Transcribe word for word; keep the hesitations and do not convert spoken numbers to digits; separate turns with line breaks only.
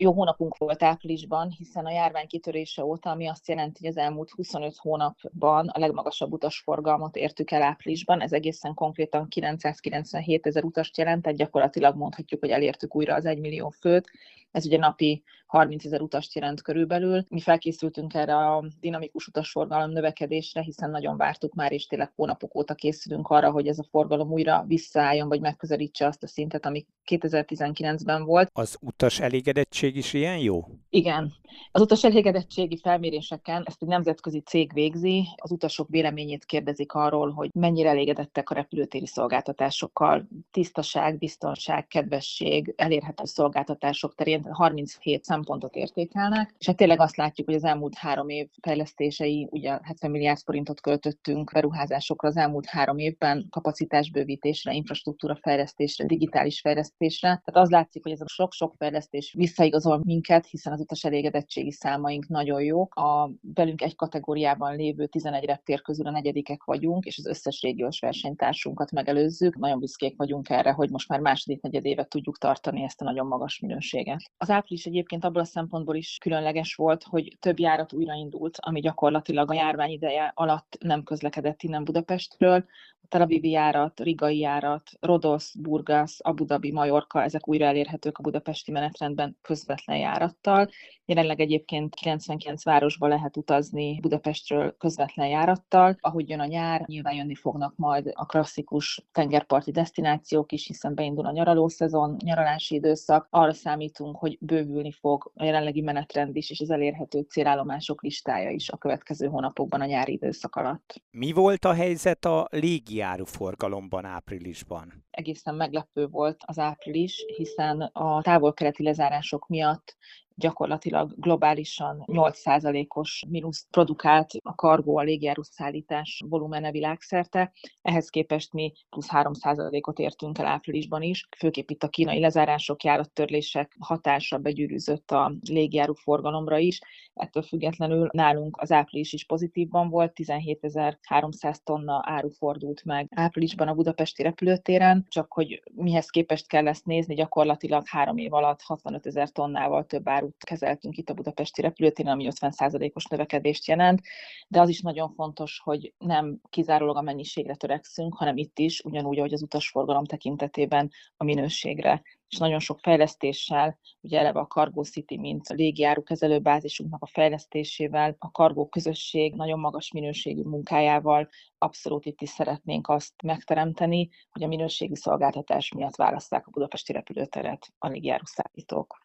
jó hónapunk volt áprilisban, hiszen a járvány kitörése óta, ami azt jelenti, hogy az elmúlt huszonöt hónapban a legmagasabb utasforgalmat értük el áprilisban. Ez egészen konkrétan kilencszázkilencvenhét ezer utast jelent, tehát gyakorlatilag mondhatjuk, hogy elértük újra az egymillió főt. Ez ugye napi harminc ezer utast jelent körülbelül. Mi felkészültünk erre a dinamikus utasforgalom növekedésre, hiszen nagyon vártuk már, és tényleg hónapok óta készülünk arra, hogy ez a forgalom újra visszaálljon, vagy megközelítse azt a szintet, ami kétezer-tizenkilencben volt.
Az utas elégedettség is ilyen jó?
Igen. Az utas elégedettségi felméréseken ezt egy nemzetközi cég végzi, az utasok véleményét kérdezik arról, hogy mennyire elégedettek a repülőtéri szolgáltatásokkal. Tisztaság, biztonság, kedvesség, elérhető szolgáltatások terén harminchét szempontot értékelnek, és hát tényleg azt látjuk, hogy az elmúlt három év fejlesztései, ugye hetven milliárd forintot költöttünk beruházásokra az elmúlt három évben, kapacitásbővítésre, infrastruktúra fejlesztésre, digitális fejlesztésre. Tehát az látszik, hogy ez a sok-sok fejlesztés visszaigazol minket, hiszen az utas elégedettségi számaink nagyon jók. A velünk egy kategóriában lévő tizenegy reptér közül a negyedikek vagyunk, és az összes régiós versenytársunkat megelőzzük. Nagyon büszkék vagyunk erre, hogy most már második negyedévet tudjuk tartani ezt a nagyon magas minőséget. Az április egyébként abból a szempontból is különleges volt, hogy több járat újraindult, ami gyakorlatilag a járvány ideje alatt nem közlekedett innen Budapestről. A Tel Avivi járat, Rigai járat, Rodosz, Burgas, Abu Dhabi, Majorka, ezek újra elérhetők a budapesti menetrendben közvetlen járattal. Jelenleg egyébként kilencvenkilenc városba lehet utazni Budapestről közvetlen járattal. Ahogy jön a nyár, nyilván jönni fognak majd a klasszikus tengerparti desztinációk is, hiszen beindul a nyaralószezon, nyaralási időszak. Arra számítunk, hogy bővülni fog a jelenlegi menetrend is, és az elérhető célállomások listája is a következő hónapokban a nyári időszak alatt.
Mi volt a helyzet a légijáruforgalomban áprilisban?
Egészen meglepő volt az április, hiszen a távol-keleti lezárások miatt gyakorlatilag globálisan nyolc százalékos mínuszt produkált a kargó, a légijáruszállítás volumene világszerte. Ehhez képest mi plusz három százalékot értünk el áprilisban is. Főképp itt a kínai lezárások, járattörlések hatása begyűrűzött a légijáruforgalomra is. Ettől függetlenül nálunk az április is pozitívban volt, tizenhétezer-háromszáz tonna áru fordult meg áprilisban a budapesti repülőtéren, csak hogy mihez képest kell ezt nézni, gyakorlatilag három év alatt hatvanötezer tonnával több árut kezeltünk itt a budapesti repülőtéren, ami ötven százalékos növekedést jelent, de az is nagyon fontos, hogy nem kizárólag a mennyiségre törekszünk, hanem itt is, ugyanúgy, ahogy az utasforgalom tekintetében a minőségre. És nagyon sok fejlesztéssel, ugye eleve a Cargo City, mint a légijárukezelő bázisunknak a fejlesztésével, a Cargo közösség nagyon magas minőségű munkájával abszolút itt is szeretnénk azt megteremteni, hogy a minőségi szolgáltatás miatt válasszák a budapesti repülőteret a légijáruszállítók.